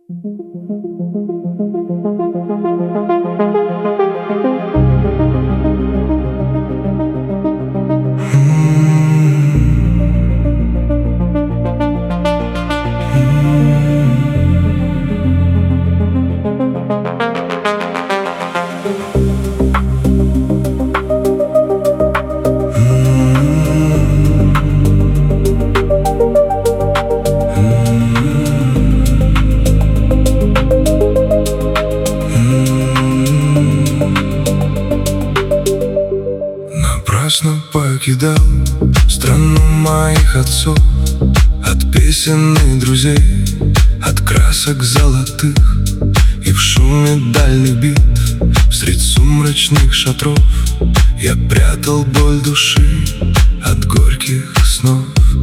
Напрасно покидал страну моих отцов, от песен и друзей, от красок золотых, и в шуме дальних битв, средь сумрачных шатров, я прятал боль души от горьких снов.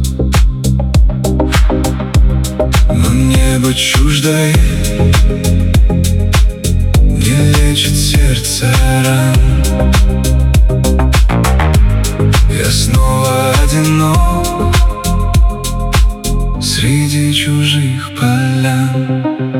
Но небо чуждое не лечит сердце ран. Я снова одинок среди чужих полян.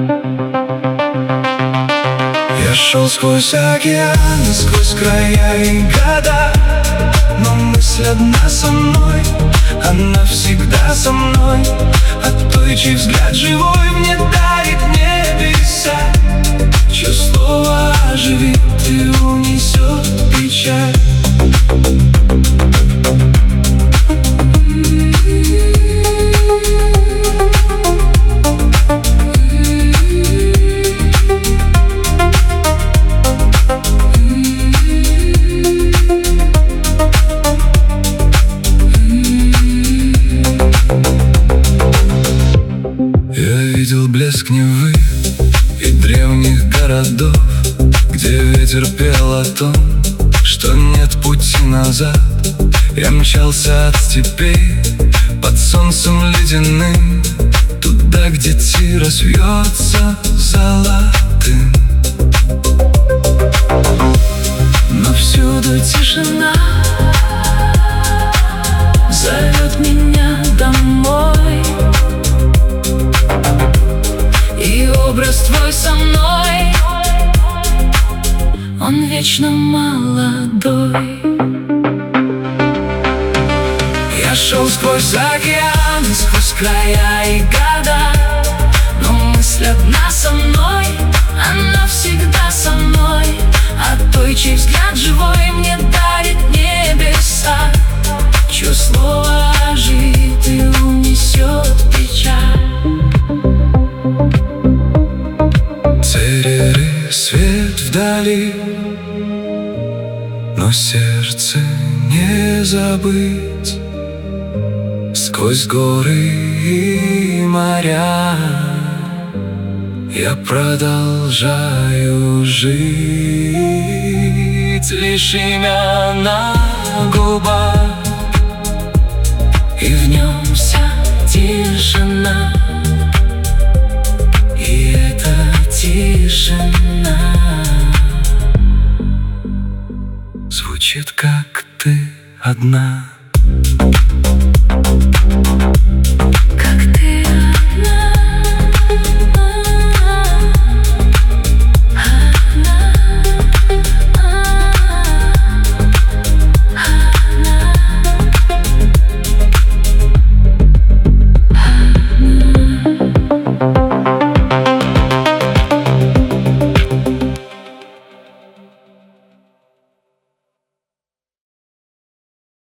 Я шел сквозь океаны, сквозь края и года, но мысль одна со мной, она всегда со мной. А той, чей взгляд живой мне дарит небеса, чье слово оживит и унесет печаль. Я видел блеск Невы и древних городов, где ветер пел о том, что нет пути назад. Я мчался от степей под солнцем ледяным, туда, где Тирас вьется золотым. Но всюду тишина зовет меня домой, и образ твой со мной, он вечно молодой. Я шел сквозь океаны, сквозь края и года, но мысль одна со мной, она всегда со мной. А той, чей взгляд живой мне дарит небеса, чье слово оживит и унесет печаль. Тереры, свет вдали, но сердце не забыть. Сквозь горы и моря я продолжаю жить. Лишь имя на губах, и в нем вся тишина. И эта тишина звучит, как ты одна.